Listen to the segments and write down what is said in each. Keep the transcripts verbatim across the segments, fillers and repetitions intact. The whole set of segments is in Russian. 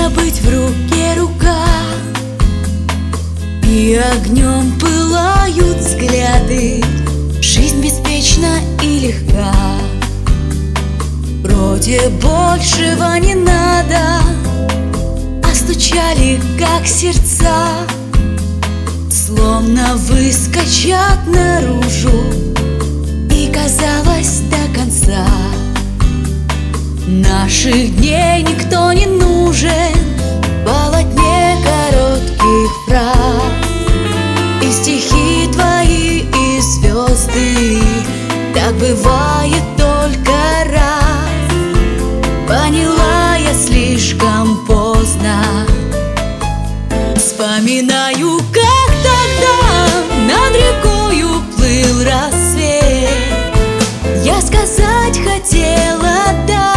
Вечно быть в руке рука, и огнем пылают взгляды. Жизнь беспечна и легка, вроде большего не надо, а стучали как сердца, словно выскочат наружу, и казалось до конца. Наших дней никто не нужен в полотне коротких фраз, и стихи твои, и звезды. Так бывает только раз. Поняла я слишком поздно. Вспоминаю, как тогда над рекою плыл рассвет. Я сказать хотела «да»,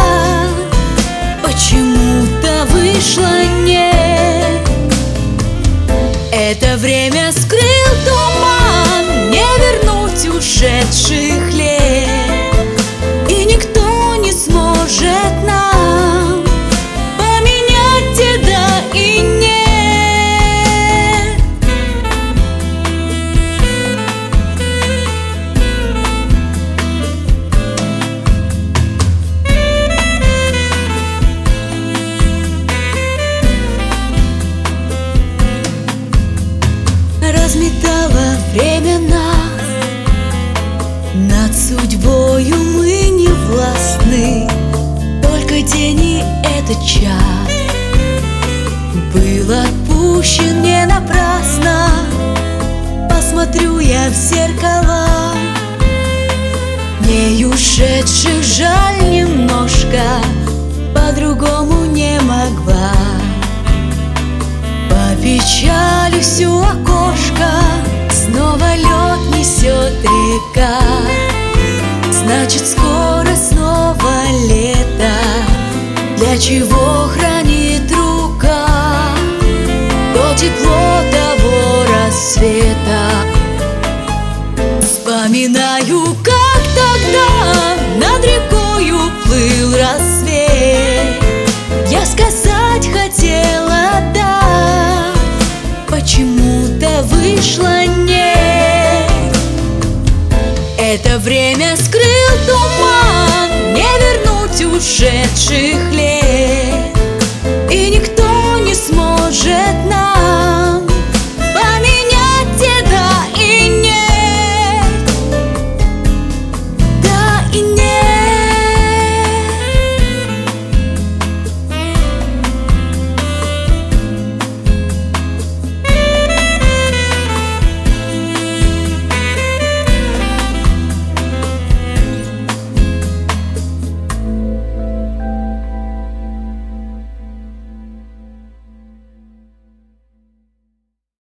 почему-то вышло «нет». Это время скрыл туман, не вернуть ушедших лет, и никто не сможет нам поменять и да, и нет. Разметало время нас, над судьбою мы не властны. Только день и этот час был отпущен не напрасно. Посмотрю я в зеркала, дней ушедших жаль немножко, по-другому не могла. По печали всю окошко снова лед несет река. Значит, скоро снова лето. Для чего хранит рука то тепло того рассвета? Вспоминаю, как тогда над рекою плыл рассвет. Я сказать хотела «да», почему-то вышло «нет». Это время скрыл туман, не вернуть ушедших